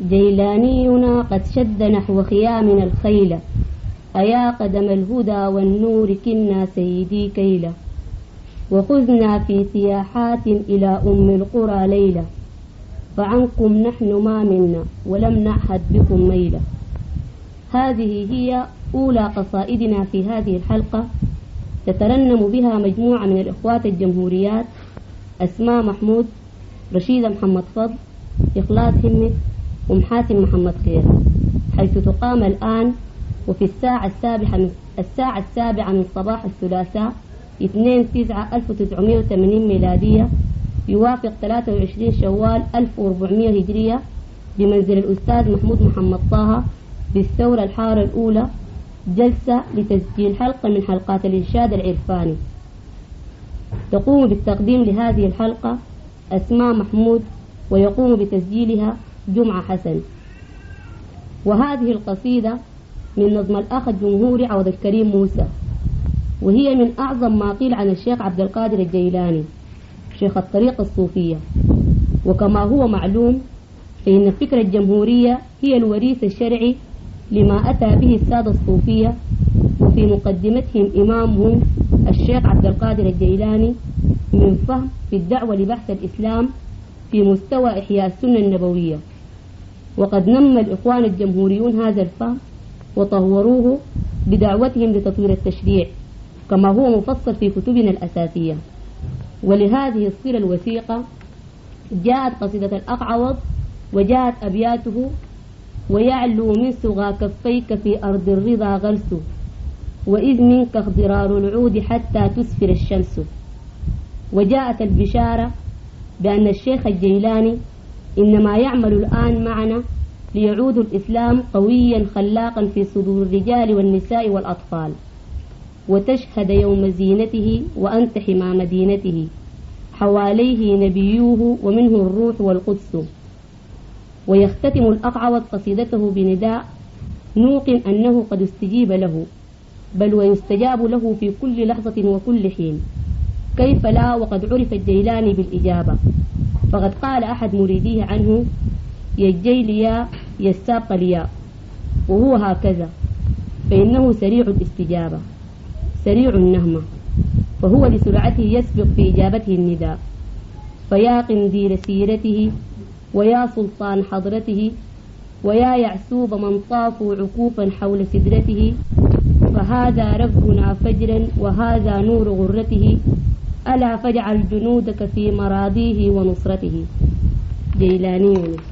جيلانينا قد شد نحو خيامنا الخيل، أيا قدم الهدى والنور كنا سيدي كيلا، وخذنا في سياحات إلى أم القرى ليلة، فعنكم نحن ما منا ولم نعهد بكم ميلا. هذه هي أولى قصائدنا في هذه الحلقة، تترنم بها مجموعة من الإخوات الجمهوريات: أسماء محمود، رشيدة محمد فضل، إخلاص همت، ومحاسن محمد خير، حيث تقام الآن وفي الساعة السابعة من صباح الثلاثاء 2/9/1980 ميلادية، يوافق 23 شوال 1400 هجرية، بمنزل الأستاذ محمود محمد طه بالثورة الحارة الأولى، جلسة لتسجيل حلقة من حلقات الإنشاد العرفاني. تقوم بالتقديم لهذه الحلقة أسماء محمود، ويقوم بتسجيلها جمعة حسن. وهذه القصيدة من نظم الأخ الجمهوري عوض الكريم موسى، وهي من أعظم ما قيل عن الشيخ عبد القادر الجيلاني شيخ الطريقة الصوفية. وكما هو معلوم فإن الفكرة الجمهورية هي الوريث الشرعي لما أتى به السادة الصوفية، وفي مقدمتهم إمامهم الشيخ عبد القادر الجيلاني من فهم في الدعوة لبحث الإسلام في مستوى إحياء السنة النبوية. وقد نمى الإخوان الجمهوريون هذا الفهم وطوروه بدعوتهم لتطوير التشريع كما هو مفصل في كتبنا الأساسية. ولهذه الصلة الوثيقة جاءت قصيدة الأخ عوض، وجاءت أبياته: ويعلو من صغى كفيك في أرض الرضا غرس، وإذ منك اخضرار العود حتى تسفر الشمس. وجاءت البشارة بأن الشيخ الجيلاني إنما يعمل الآن معنا ليعود الإسلام قويا خلاقا في صدور الرجال والنساء والأطفال، وتشهد يوم زينته وأنت حمى مدينته، حواليه نبيوه ومنه الروح والقدس. ويختتم الأخ عوض قصيدته بنداء: نوقن أنه قد استجيب له، بل ويستجاب له في كل لحظة وكل حين. كيف لا وقد عرف الجيلاني بالإجابة، فقد قال أحد مريديه عنه: يا الجيل يا السابق ليا. وهو هكذا، فإنه سريع الاستجابة سريع النهمة، فهو لسرعته يسبق في إجابته النداء. فيا قنديل سيرته، ويا سلطان حضرته، ويا يعسوب من طافوا عكوفا حول سدرته، فهذا ربنا فجرا وهذا نور غرته، ألا فاجعل جنودك في مراضيه ونصرته. جيلاني.